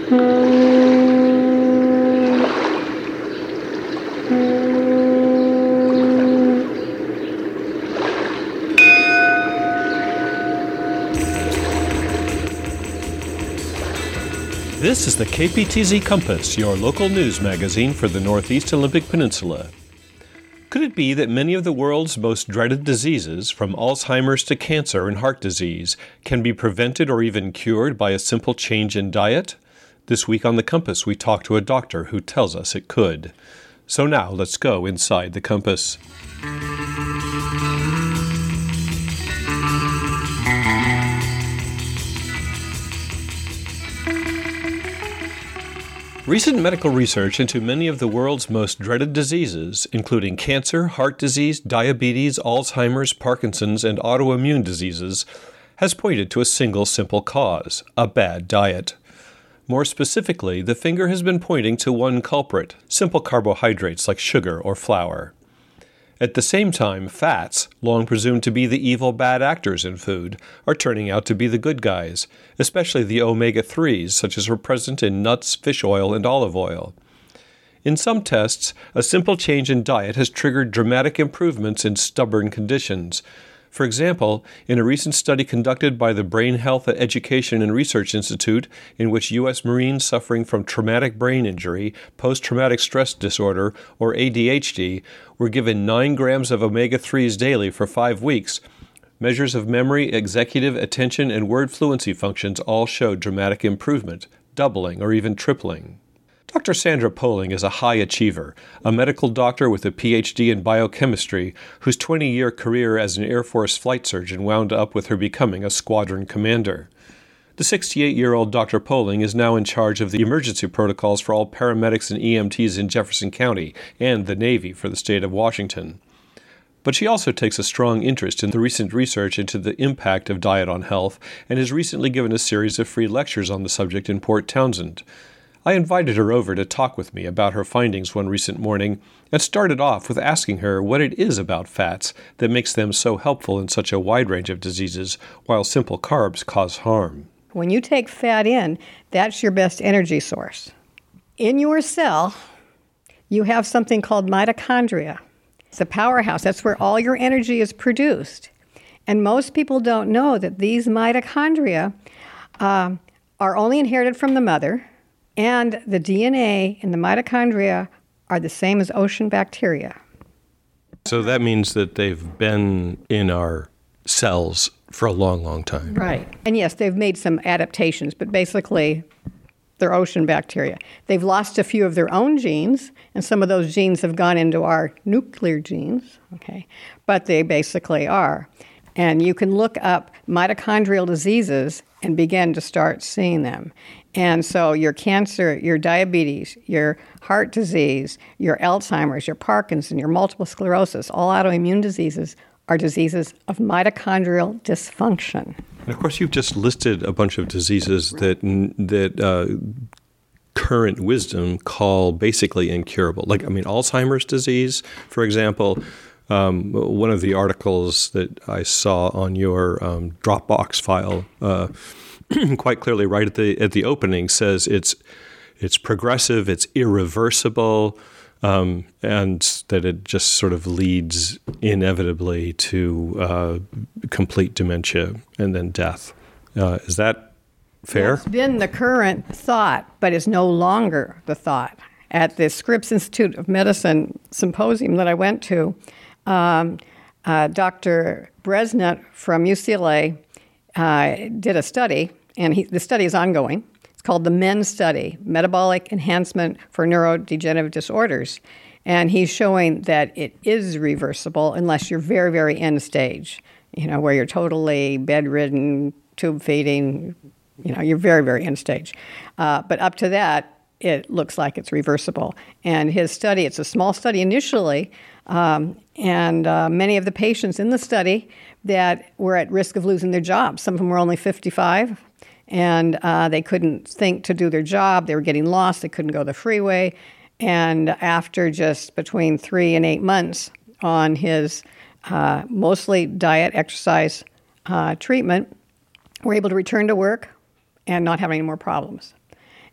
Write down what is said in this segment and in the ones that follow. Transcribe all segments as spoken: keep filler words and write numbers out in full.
This is the K P T Z Compass, your local news magazine for the Northeast Olympic Peninsula. Could it be that many of the world's most dreaded diseases, from Alzheimer's to cancer and heart disease, can be prevented or even cured by a simple change in diet? This week on The Compass, we talk to a doctor who tells us it could. So now, let's go inside the Compass. Recent medical research into many of the world's most dreaded diseases, including cancer, heart disease, diabetes, Alzheimer's, Parkinson's, and autoimmune diseases, has pointed to a single simple cause: a bad diet. More specifically, the finger has been pointing to one culprit: simple carbohydrates like sugar or flour. At the same time, fats, long presumed to be the evil bad actors in food, are turning out to be the good guys, especially the omega threes, such as are present in nuts, fish oil, and olive oil. In some tests, a simple change in diet has triggered dramatic improvements in stubborn conditions. For example, in a recent study conducted by the Brain Health Education and Research Institute, in which U S Marines suffering from traumatic brain injury, post-traumatic stress disorder, or A D H D, were given nine grams of omega threes daily for five weeks, measures of memory, executive, attention, and word fluency functions all showed dramatic improvement, doubling or even tripling. Doctor Sandra Poling is a high achiever, a medical doctor with a P H D in biochemistry whose twenty-year career as an Air Force flight surgeon wound up with her becoming a squadron commander. The sixty-eight-year-old Doctor Poling is now in charge of the emergency protocols for all paramedics and E M Ts in Jefferson County and the Navy for the state of Washington. But she also takes a strong interest in the recent research into the impact of diet on health and has recently given a series of free lectures on the subject in Port Townsend. I invited her over to talk with me about her findings one recent morning and started off with asking her what it is about fats that makes them so helpful in such a wide range of diseases, while simple carbs cause harm. When you take fat in, that's your best energy source. In your cell, you have something called mitochondria. It's a powerhouse. That's where all your energy is produced. And most people don't know that these mitochondria uh, are only inherited from the mother, and the D N A in the mitochondria are the same as ocean bacteria. So that means that they've been in our cells for a long, long time. Right. And yes, they've made some adaptations, but basically they're ocean bacteria. They've lost a few of their own genes, and some of those genes have gone into our nuclear genes, okay? But they basically are. And you can look up mitochondrial diseases and begin to start seeing them. And so your cancer, your diabetes, your heart disease, your Alzheimer's, your Parkinson's, your multiple sclerosis, all autoimmune diseases are diseases of mitochondrial dysfunction. And of course, you've just listed a bunch of diseases that that uh, current wisdom call basically incurable. Like, I mean, Alzheimer's disease, for example. Um, one of the articles that I saw on your um, Dropbox file uh, quite clearly right at the at the opening says it's it's progressive, it's irreversible, um, and that it just sort of leads inevitably to uh, complete dementia and then death. Uh, is that fair? It's been the current thought, but is no longer the thought. At the Scripps Institute of Medicine symposium that I went to, um, uh, Doctor Bresnett from U C L A uh, did a study, and he, the study is ongoing. It's called the MEN study, Metabolic Enhancement for Neurodegenerative Disorders. And he's showing that it is reversible unless you're very, very end stage, you know, where you're totally bedridden, tube feeding, you know, you're very, very end stage. Uh, but up to that, it looks like it's reversible. And his study, it's a small study initially, um, and uh, many of the patients in the study that were at risk of losing their jobs, some of them were only fifty-five, and uh, they couldn't think to do their job. They were getting lost. They couldn't go the freeway. And after just between three and eight months on his uh, mostly diet, exercise uh, treatment, were able to return to work and not have any more problems.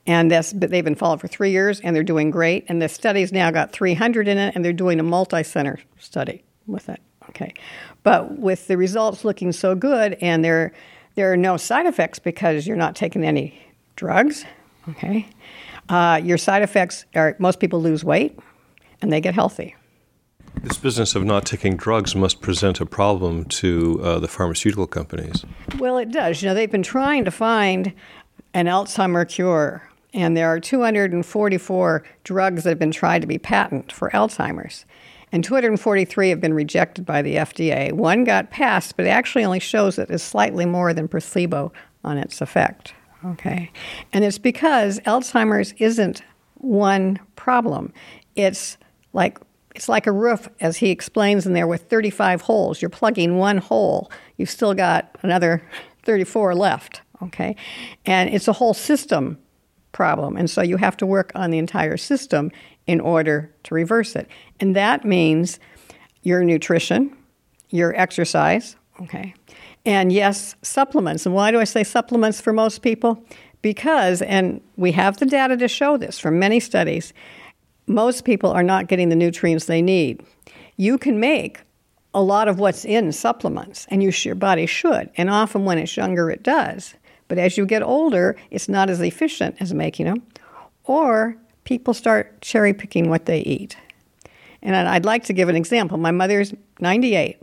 And that's, but they've been followed for three years, and they're doing great. And the study's now got three hundred in it, and they're doing a multi-center study with it. Okay, but with the results looking so good, and there there are no side effects because you're not taking any drugs. Okay, uh, your side effects are most people lose weight, and they get healthy. This business of not taking drugs must present a problem to uh, the pharmaceutical companies. Well, it does. You know, they've been trying to find an Alzheimer cure, and there are two hundred forty-four drugs that have been tried to be patented for Alzheimer's, and two hundred forty-three have been rejected by the F D A. One got passed, but it actually only shows that it's slightly more than placebo on its effect. Okay, and it's because Alzheimer's isn't one problem. It's like It's like a roof, as he explains in there, with thirty-five holes. You're plugging one hole. You've still got another thirty-four left, okay? And it's a whole system problem. And so you have to work on the entire system in order to reverse it. And that means your nutrition, your exercise, okay? And yes, supplements. And why do I say supplements for most people? Because, and we have the data to show this from many studies, most people are not getting the nutrients they need. You can make a lot of what's in supplements, and you, your body should. And often when it's younger, it does. But as you get older, it's not as efficient as making them. Or people start cherry-picking what they eat. And I'd like to give an example. My mother's ninety-eight,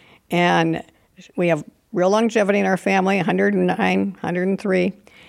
and we have real longevity in our family, one hundred nine, one hundred three.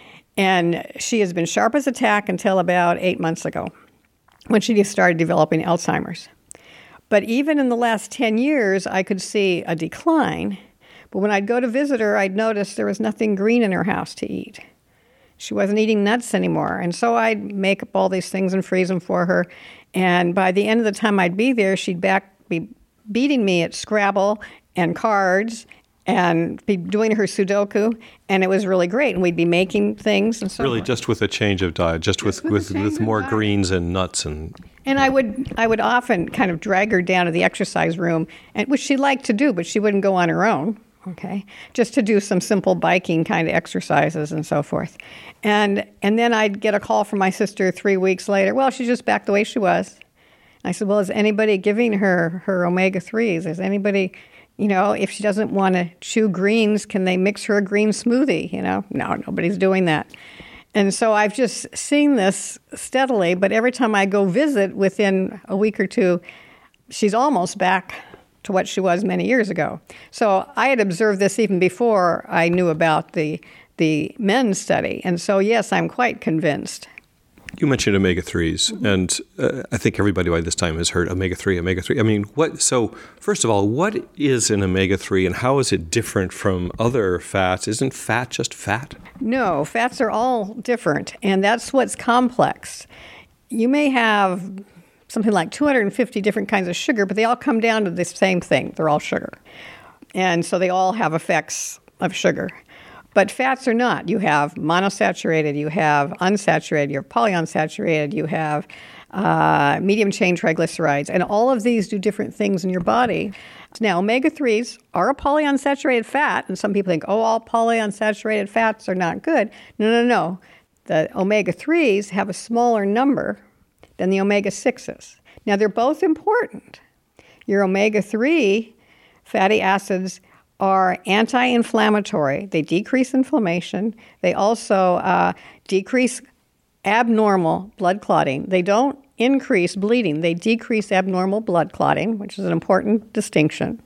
And she has been sharp as a tack until about eight months ago, when she just started developing Alzheimer's. But even in the last ten years, I could see a decline. But when I'd go to visit her, I'd notice there was nothing green in her house to eat. She wasn't eating nuts anymore. And so I'd make up all these things and freeze them for her. And by the end of the time I'd be there, she'd back be beating me at Scrabble and cards and be doing her Sudoku, and it was really great. And we'd be making things and so Really, on. just with a change of diet, just, just with, with, with, with more diet. Greens and nuts. And and I would I would often kind of drag her down to the exercise room, and which she liked to do, but she wouldn't go on her own, okay, just to do some simple biking kind of exercises and so forth. And and then I'd get a call from my sister three weeks later. Well, she's just back the way she was. I said, well, is anybody giving her her omega threes? Is anybody... You know, if she doesn't want to chew greens, can they mix her a green smoothie? You know, no, nobody's doing that. And so I've just seen this steadily, but every time I go visit within a week or two, she's almost back to what she was many years ago. So I had observed this even before I knew about the the men's study. And so, yes, I'm quite convinced. You mentioned omega threes, mm-hmm. and uh, I think everybody by this time has heard omega three, omega three. I mean, what? So first of all, what is an omega three, and how is it different from other fats? Isn't fat just fat? No, fats are all different, and that's what's complex. You may have something like two hundred fifty different kinds of sugar, but they all come down to the same thing. They're all sugar. And so they all have effects of sugar. But fats are not. You have monosaturated, you have unsaturated, you have polyunsaturated, you have uh, medium-chain triglycerides, and all of these do different things in your body. Now, omega threes are a polyunsaturated fat, and some people think, oh, all polyunsaturated fats are not good. No, no, no. The omega threes have a smaller number than the omega sixes. Now, they're both important. Your omega three fatty acids are anti-inflammatory. They decrease inflammation. They also uh, decrease abnormal blood clotting. They don't increase bleeding. They decrease abnormal blood clotting, which is an important distinction.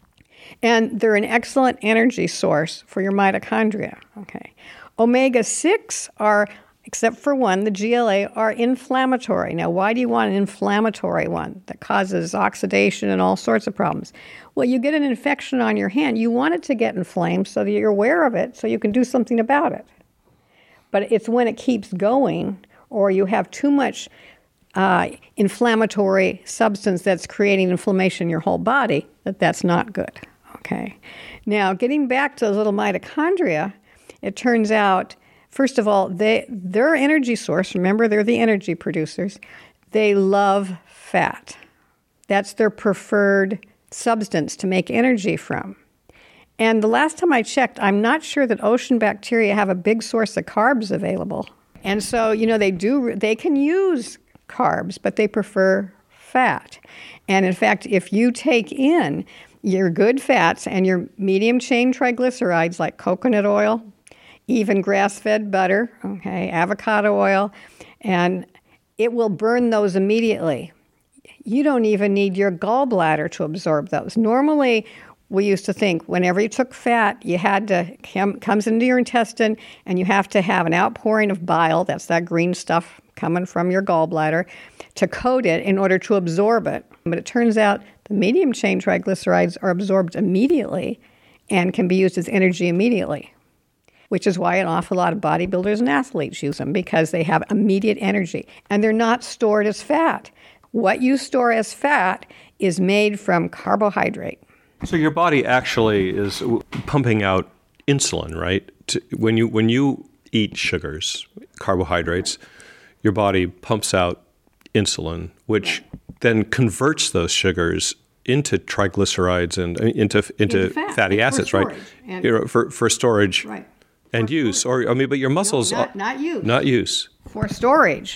And they're an excellent energy source for your mitochondria. Okay. omega six are, except for one, the G L A, are inflammatory. Now, why do you want an inflammatory one that causes oxidation and all sorts of problems? Well, you get an infection on your hand. You want it to get inflamed so that you're aware of it so you can do something about it. But it's when it keeps going or you have too much uh, inflammatory substance that's creating inflammation in your whole body that that's not good. Okay. Now, getting back to the little mitochondria, it turns out, first of all, they, their energy source, remember, they're the energy producers, they love fat. That's their preferred substance to make energy from. And the last time I checked, I'm not sure that ocean bacteria have a big source of carbs available. And so, you know, they do, they can use carbs, but they prefer fat. And in fact, if you take in your good fats and your medium chain triglycerides like coconut oil, even grass-fed butter, okay, avocado oil, and it will burn those immediately. You don't even need your gallbladder to absorb those. Normally, we used to think whenever you took fat, you had to, come, comes into your intestine, and you have to have an outpouring of bile, that's that green stuff coming from your gallbladder, to coat it in order to absorb it. But it turns out the medium chain triglycerides are absorbed immediately and can be used as energy immediately, which is why an awful lot of bodybuilders and athletes use them, because they have immediate energy, and they're not stored as fat. What you store as fat is made from carbohydrate. So your body actually is pumping out insulin, right? To, when you when you eat sugars, carbohydrates, your body pumps out insulin, which right. then converts those sugars into triglycerides and uh, into into, into fat. fatty acids, for right? And you know, for for storage right. and for use, storage. or I mean, but your muscles no, not, not use, not use for storage.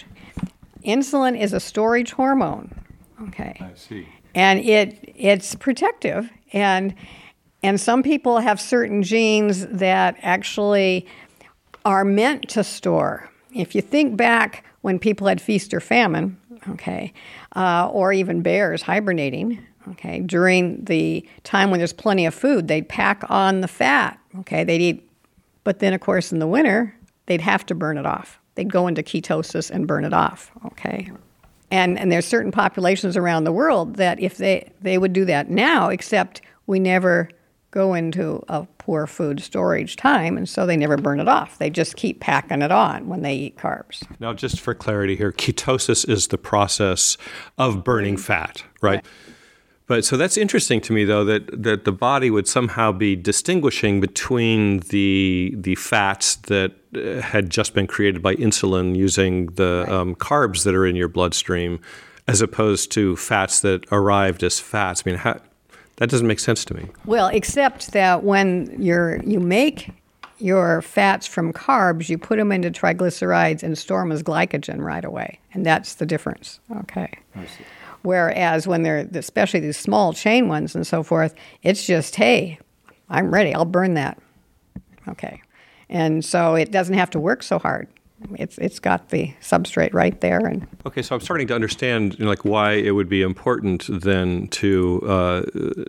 Insulin is a storage hormone. Okay. I see. And it it's protective, and and some people have certain genes that actually are meant to store. If you think back when people had feast or famine, okay, uh, or even bears hibernating, okay, during the time when there's plenty of food, they'd pack on the fat, okay, they'd eat, but then of course in the winter, they'd have to burn it off. They'd go into ketosis and burn it off, okay? And and there's certain populations around the world that if they, they would do that now, except we never go into a poor food storage time, and so they never burn it off. They just keep packing it on when they eat carbs. Now, just for clarity here, ketosis is the process of burning fat, right? right. But so that's interesting to me, though, that, that the body would somehow be distinguishing between the the fats that uh, had just been created by insulin using the right. um, carbs that are in your bloodstream, as opposed to fats that arrived as fats. I mean, how, that doesn't make sense to me. Well, except that when you're you make your fats from carbs, you put them into triglycerides and store them as glycogen right away, and that's the difference. Okay. I see. Whereas when they're, especially these small chain ones and so forth, it's just, hey, I'm ready, I'll burn that. Okay. And so it doesn't have to work so hard. It's it's got the substrate right there. And okay, so I'm starting to understand, you know, like why it would be important then to, uh,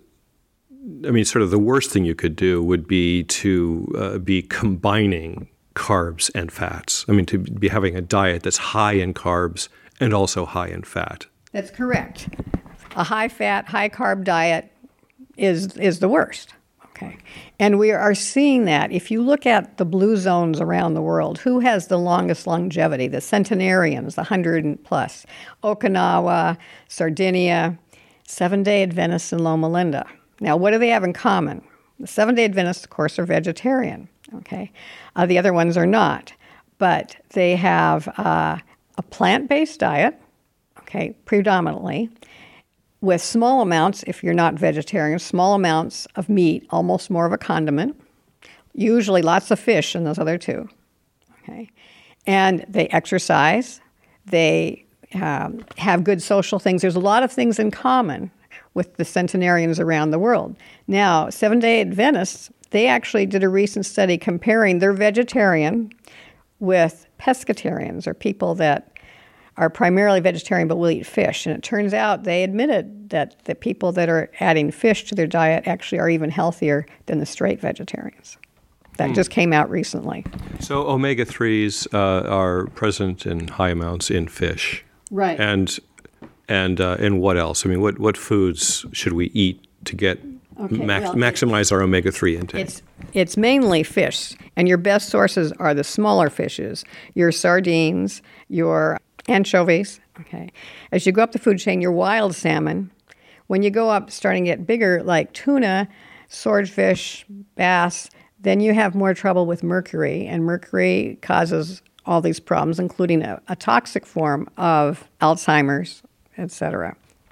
I mean, sort of the worst thing you could do would be to uh, be combining carbs and fats. I mean, to be having a diet that's high in carbs and also high in fat. That's correct. A high-fat, high-carb diet is is the worst. Okay, and we are seeing that. If you look at the blue zones around the world, who has the longest longevity? The centenarians, the hundred and plus. Okinawa, Sardinia, Seven-Day Adventists, and Loma Linda. Now, what do they have in common? The Seven-Day Adventists, of course, are vegetarian. Okay, uh, the other ones are not, but they have uh, a plant-based diet. Okay, predominantly, with small amounts, if you're not vegetarian, small amounts of meat, almost more of a condiment, usually lots of fish in those other two. Okay, and they exercise, they um, have good social things. There's a lot of things in common with the centenarians around the world. Now, Seven-Day Adventists, they actually did a recent study comparing their vegetarian with pescatarians, or people that are primarily vegetarian but will eat fish. And it turns out they admitted that the people that are adding fish to their diet actually are even healthier than the straight vegetarians. That mm. just came out recently. So omega threes uh, are present in high amounts in fish. Right. And and uh, and what else? I mean, what, what foods should we eat to get okay, max, well, maximize our omega three intake? It's, it's mainly fish. And your best sources are the smaller fishes, your sardines, your anchovies, okay. As you go up the food chain, your wild salmon. When you go up, starting to get bigger, like tuna, swordfish, bass, then you have more trouble with mercury, and mercury causes all these problems, including a, a toxic form of Alzheimer's, et cetera.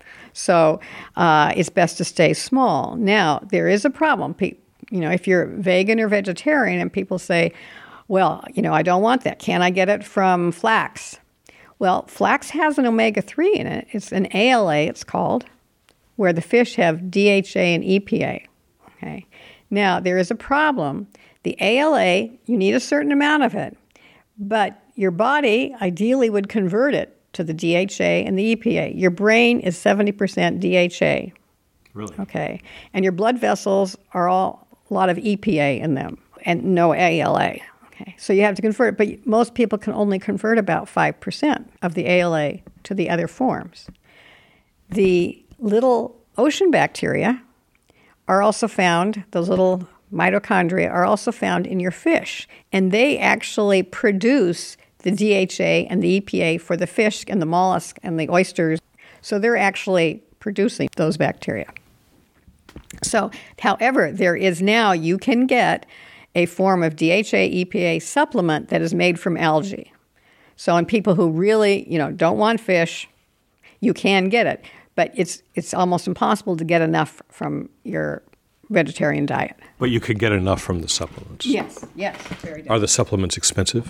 So uh, it's best to stay small. Now, there is a problem. Pe- you know, if you're vegan or vegetarian and people say, Well, you know, I don't want that. Can I get it from flax? Well, flax has an omega three in it. It's an A L A, it's called, where the fish have D H A and E P A. Okay. Now, there is a problem. The A L A, you need a certain amount of it, but your body ideally would convert it to the D H A and the E P A. Your brain is seventy percent D H A. Really? Okay. And your blood vessels are all a lot of E P A in them and no A L A. Okay. So you have to convert, but most people can only convert about five percent of the A L A to the other forms. The little ocean bacteria are also found, those little mitochondria are also found in your fish, and they actually produce the D H A and the E P A for the fish and the mollusk and the oysters. So they're actually producing those bacteria. So, however, there is now, you can get a form of D H A, E P A supplement that is made from algae. So in people who really, you know, don't want fish, you can get it. But it's it's almost impossible to get enough from your vegetarian diet. But you could get enough from the supplements. Yes, yes. Very good. Are the supplements expensive?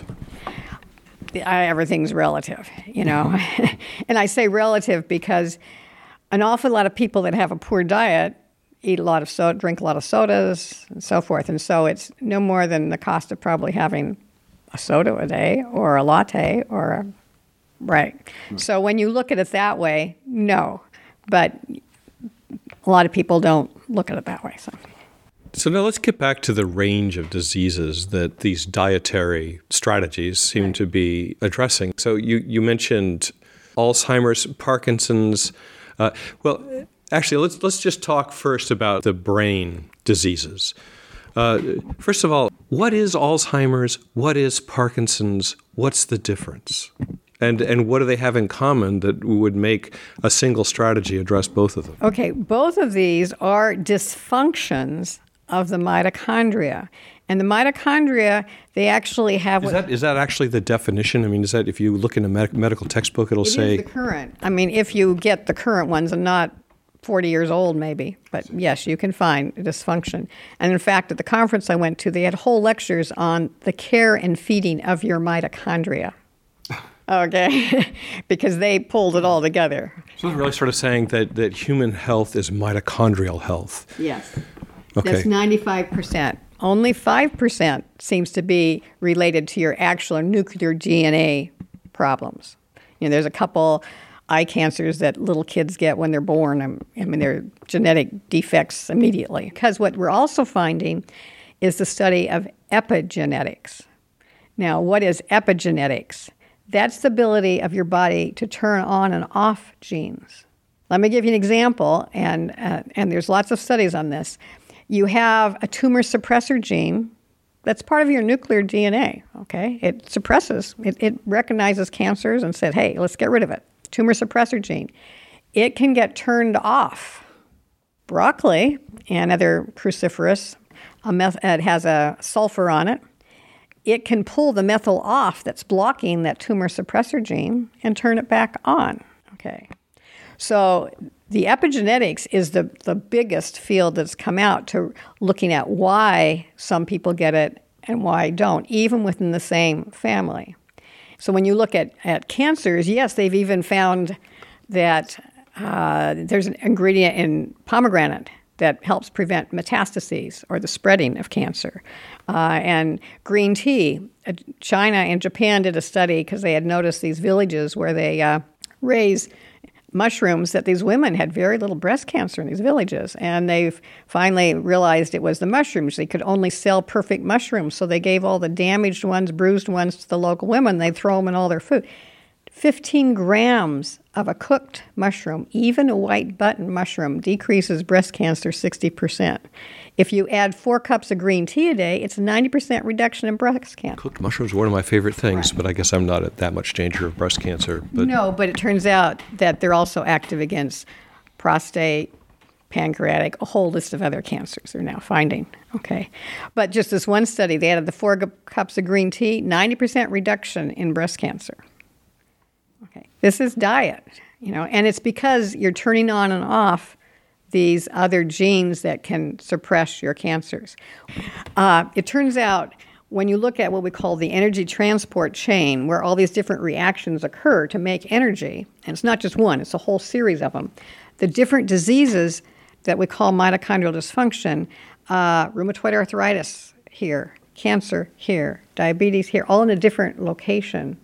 I, everything's relative, you know. And I say relative because an awful lot of people that have a poor diet eat a lot of soda, drink a lot of sodas, and so forth. And so it's no more than the cost of probably having a soda a day or a latte or a, right. Mm. So when you look at it that way, no. But a lot of people don't look at it that way. So. So now let's get back to the range of diseases that these dietary strategies seem right. to be addressing. So you, you mentioned Alzheimer's, Parkinson's. Uh, well, actually, let's let's just talk first about the brain diseases. Uh, first of all, what is Alzheimer's? What is Parkinson's? What's the difference? And and what do they have in common that would make a single strategy address both of them? Okay, both of these are dysfunctions of the mitochondria. And the mitochondria, they actually have... Is what, that is that actually the definition? I mean, is that if you look in a med- medical textbook, it'll it say... It is the current. I mean, if you get the current ones and not forty years old maybe, but yes, you can find dysfunction. And in fact, at the conference I went to, they had whole lectures on the care and feeding of your mitochondria. Okay, because they pulled it all together. So it's really sort of saying that, that human health is mitochondrial health. Yes. Okay. That's ninety-five percent. Only five percent seems to be related to your actual nuclear D N A problems. You know, there's a couple eye cancers that little kids get when they're born. I mean, they're genetic defects immediately. Because what we're also finding is the study of epigenetics. Now, what is epigenetics? That's the ability of your body to turn on and off genes. Let me give you an example, and uh, and there's lots of studies on this. You have a tumor suppressor gene that's part of your nuclear D N A, okay? It suppresses, it, it recognizes cancers and said, hey, let's get rid of it. Tumor suppressor gene. It can get turned off. Broccoli and other cruciferous, a meth- it has a sulfur on it. It can pull the methyl off that's blocking that tumor suppressor gene and turn it back on. Okay. So the epigenetics is the, the biggest field that's come out to looking at why some people get it and why don't, even within the same family. So when you look at, at cancers, yes, they've even found that uh, there's an ingredient in pomegranate that helps prevent metastases or the spreading of cancer. Uh, and green tea, uh, China and Japan did a study because they had noticed these villages where they uh, raise mushrooms, that these women had very little breast cancer in these villages. And they finally realized it was the mushrooms. They could only sell perfect mushrooms, so they gave all the damaged ones, bruised ones to the local women. They'd throw them in all their food. fifteen grams of a cooked mushroom, even a white button mushroom, decreases breast cancer sixty percent. If you add four cups of green tea a day, it's a ninety percent reduction in breast cancer. Cooked mushrooms are one of my favorite things, right. But I guess I'm not at that much danger of breast cancer. But no, but it turns out that they're also active against prostate, pancreatic, a whole list of other cancers they're now finding. Okay, but just this one study, they added the four cups of green tea, ninety percent reduction in breast cancer. Okay, this is diet, you know, and it's because you're turning on and off these other genes that can suppress your cancers. Uh, it turns out when you look at what we call the energy transport chain, where all these different reactions occur to make energy, and it's not just one, it's a whole series of them, the different diseases that we call mitochondrial dysfunction, uh, rheumatoid arthritis here, cancer here, diabetes here, all in a different location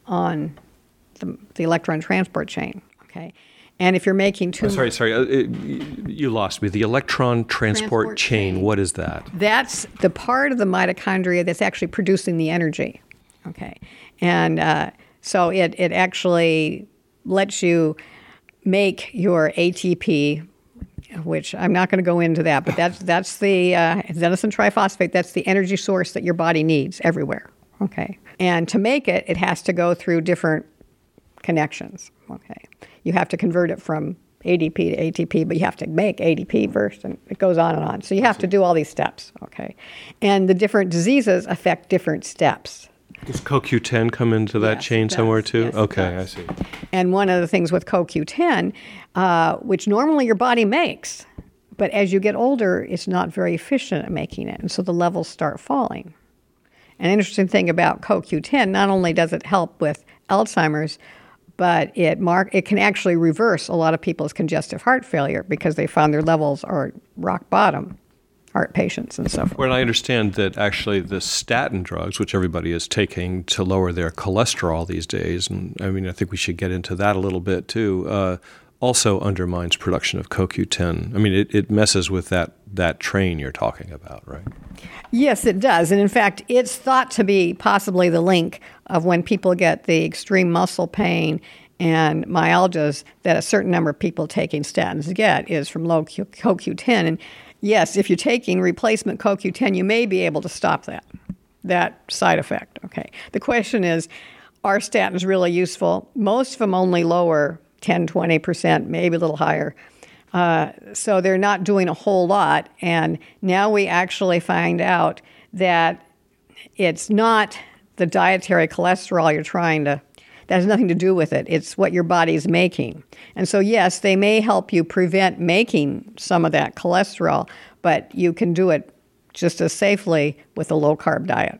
on the, the electron transport chain, okay? And if you're making too... Oh, sorry, sorry, uh, it, you lost me. The electron transport, transport chain, chain, what is that? That's the part of the mitochondria that's actually producing the energy, okay? And uh, so it, it actually lets you make your A T P, which I'm not going to go into that, but that's, that's the uh, adenosine triphosphate, that's the energy source that your body needs everywhere, okay? And to make it, it has to go through different connections, okay? You have to convert it from A D P to A T P, but you have to make A D P first, and it goes on and on. So you have to do all these steps, okay? And the different diseases affect different steps. Does C O Q ten come into that yes, chain somewhere too? Yes, okay, I see. And one of the things with C O Q ten, uh, which normally your body makes, but as you get older, it's not very efficient at making it, and so the levels start falling. An interesting thing about C O Q ten, not only does it help with Alzheimer's, but it mark it can actually reverse a lot of people's congestive heart failure because they found their levels are rock bottom, heart patients and so forth. Well, I understand that actually the statin drugs, which everybody is taking to lower their cholesterol these days, and I mean, I think we should get into that a little bit too, uh, also undermines production of C O Q ten. I mean, it, it messes with that, that train you're talking about, right? Yes, it does. And in fact, it's thought to be possibly the link of when people get the extreme muscle pain and myalgias that a certain number of people taking statins get is from low C O Q ten. And yes, if you're taking replacement C O Q ten, you may be able to stop that, that side effect. Okay. The question is, are statins really useful? Most of them only lower ten, twenty percent, maybe a little higher. Uh, so they're not doing a whole lot. And now we actually find out that it's not the dietary cholesterol you're trying to, that has nothing to do with it. It's what your body's making. And so, yes, they may help you prevent making some of that cholesterol, but you can do it just as safely with a low-carb diet.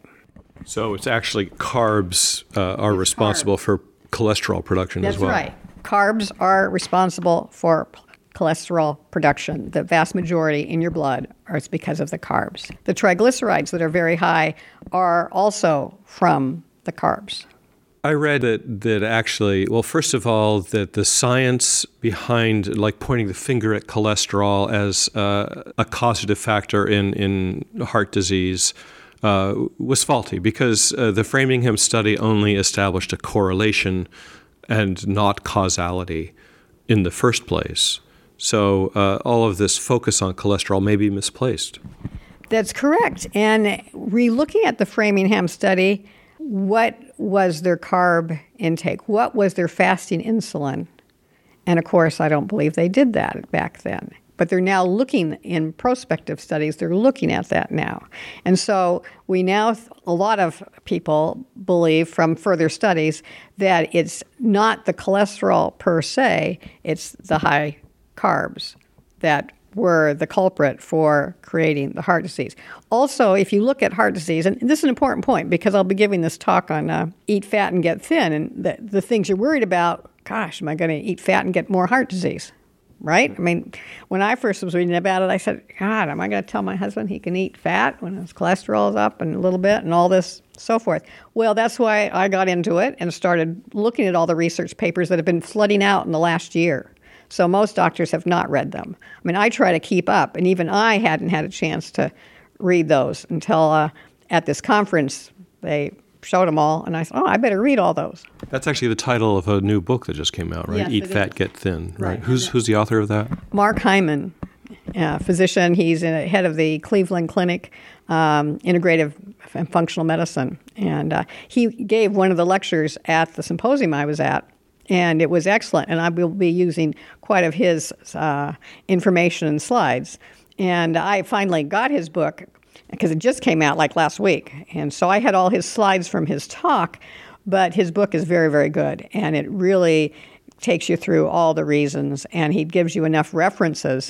So it's actually carbs uh, are it's responsible carbs. for cholesterol production That's as well. That's right. Carbs are responsible for cholesterol production. The vast majority in your blood is because of the carbs. The triglycerides that are very high are also from the carbs. I read that that actually, well, first of all, that the science behind, like pointing the finger at cholesterol as uh, a causative factor in, in heart disease uh, was faulty because uh, the Framingham study only established a correlation and not causality in the first place. So uh, all of this focus on cholesterol may be misplaced. That's correct. And re-looking at the Framingham study, what was their carb intake? What was their fasting insulin? And of course, I don't believe they did that back then. But they're now looking in prospective studies, they're looking at that now. And so we now, a lot of people believe from further studies that it's not the cholesterol per se, it's the high carbs that were the culprit for creating the heart disease. Also, if you look at heart disease, and this is an important point because I'll be giving this talk on uh, eat fat and get thin, and the, the things you're worried about, gosh, am I going to eat fat and get more heart disease, right? I mean, when I first was reading about it, I said, God, am I going to tell my husband he can eat fat when his cholesterol is up and a little bit and all this, so forth? Well, that's why I got into it and started looking at all the research papers that have been flooding out in the last year. So most doctors have not read them. I mean, I try to keep up, and even I hadn't had a chance to read those until uh, at this conference they showed them all, and I said, oh, I better read all those. That's actually the title of a new book that just came out, right? Yes, Eat Fat, is. Get Thin, right? Right. Who's who's the author of that? Mark Hyman, uh, physician. He's a head of the Cleveland Clinic, um, Integrative and Functional Medicine, and uh, he gave one of the lectures at the symposium I was at. And it was excellent, and I will be using quite of his uh, information and slides. And I finally got his book, because it just came out like last week. And so I had all his slides from his talk, but his book is very, very good. And it really takes you through all the reasons, and he gives you enough references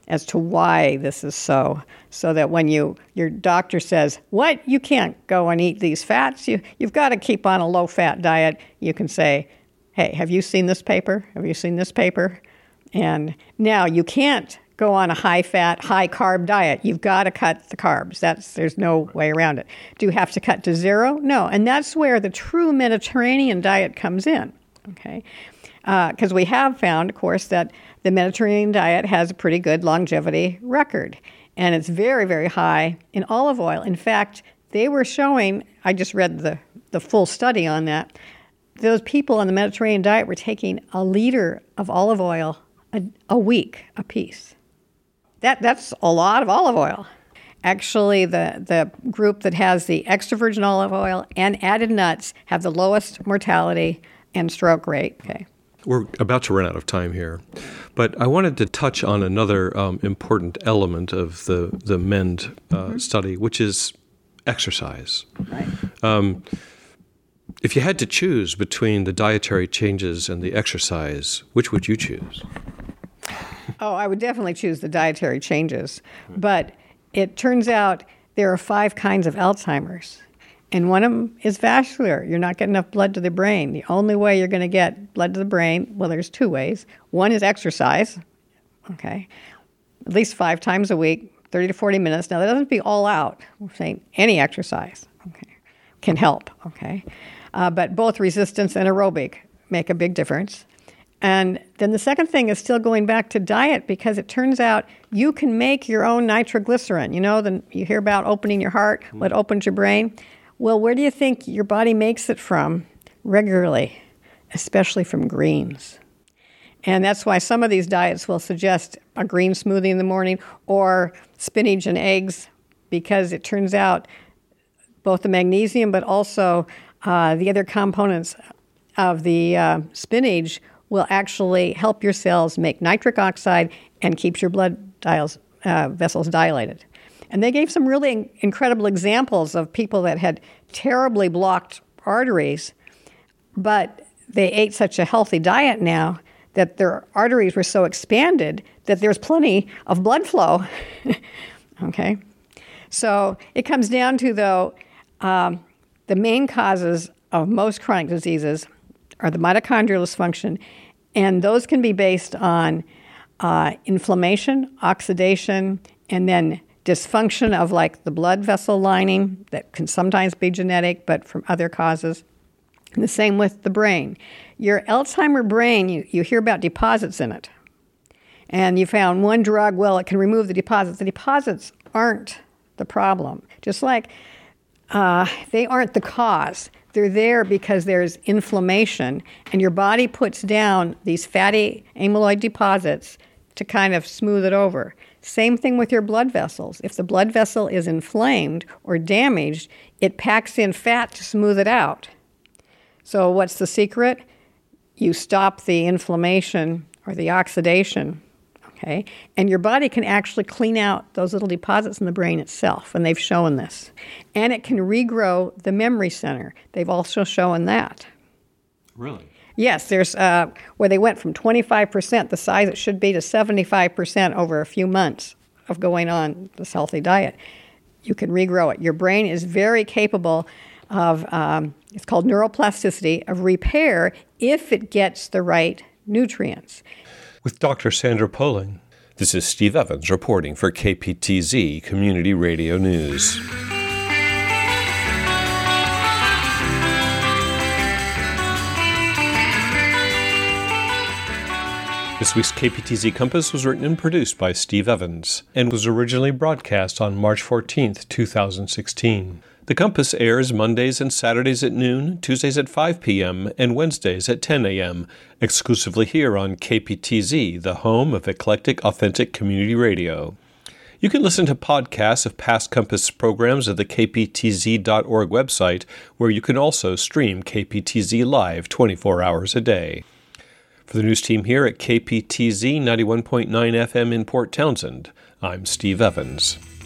as to why this is so, so that when you your doctor says, what, you can't go and eat these fats, you, you've got to keep on a low-fat diet, you can say, hey, have you seen this paper? Have you seen this paper? And now you can't go on a high-fat, high-carb diet. You've got to cut the carbs. That's There's no way around it. Do you have to cut to zero? No. And that's where the true Mediterranean diet comes in, okay? Because uh, we have found, of course, that the Mediterranean diet has a pretty good longevity record. And it's very, very high in olive oil. In fact, they were showing, I just read the, the full study on that, those people on the Mediterranean diet were taking a liter of olive oil a, a week apiece. That that's a lot of olive oil. Actually, the, the group that has the extra virgin olive oil and added nuts have the lowest mortality and stroke rate. Okay. We're about to run out of time here, but I wanted to touch on another um, important element of the, the MEND uh, mm-hmm. study, which is exercise. Right. Um, if you had to choose between the dietary changes and the exercise, which would you choose? Oh, I would definitely choose the dietary changes. But it turns out there are five kinds of Alzheimer's. And one of them is vascular. You're not getting enough blood to the brain. The only way you're going to get blood to the brain, well, there's two ways. One is exercise, okay, at least five times a week, thirty to forty minutes. Now, that doesn't be all out. We're saying any exercise, okay, can help, okay. Uh, but both resistance and aerobic make a big difference. And then the second thing is still going back to diet, because it turns out you can make your own nitroglycerin. You know, the, you hear about opening your heart, what opens your brain. Well, where do you think your body makes it from regularly, especially from greens? And that's why some of these diets will suggest a green smoothie in the morning or spinach and eggs, because it turns out both the magnesium but also uh, the other components of the uh, spinach will actually help your cells make nitric oxide and keeps your blood dials, uh, vessels dilated. And they gave some really incredible examples of people that had terribly blocked arteries, but they ate such a healthy diet now that their arteries were so expanded that there's plenty of blood flow. Okay? So it comes down to, though, um, the main causes of most chronic diseases are the mitochondrial dysfunction, and those can be based on uh, inflammation, oxidation, and then dysfunction of like the blood vessel lining that can sometimes be genetic, but from other causes. And the same with the brain. Your Alzheimer brain, you, you hear about deposits in it. And you found one drug, well, it can remove the deposits. The deposits aren't the problem. Just like uh, they aren't the cause. They're there because there's inflammation, and your body puts down these fatty amyloid deposits to kind of smooth it over. Same thing with your blood vessels. If the blood vessel is inflamed or damaged, it packs in fat to smooth it out. So what's the secret? You stop the inflammation or the oxidation, okay? And your body can actually clean out those little deposits in the brain itself, and they've shown this. And it can regrow the memory center. They've also shown that. Really? Yes, there's uh, where they went from twenty-five percent, the size it should be, to seventy-five percent over a few months of going on this healthy diet. You can regrow it. Your brain is very capable of, um, it's called neuroplasticity, of repair if it gets the right nutrients. With Doctor Sandra Poling, this is Steve Evans reporting for K P T Z Community Radio News. This week's K P T Z Compass was written and produced by Steve Evans and was originally broadcast on March fourteenth, two thousand sixteen. The Compass airs Mondays and Saturdays at noon, Tuesdays at five p.m., and Wednesdays at ten a.m., exclusively here on K P T Z, the home of eclectic, authentic community radio. You can listen to podcasts of past Compass programs at the K P T Z dot org website, where you can also stream K P T Z live twenty-four hours a day. For the news team here at K P T Z ninety-one point nine F M in Port Townsend, I'm Steve Evans.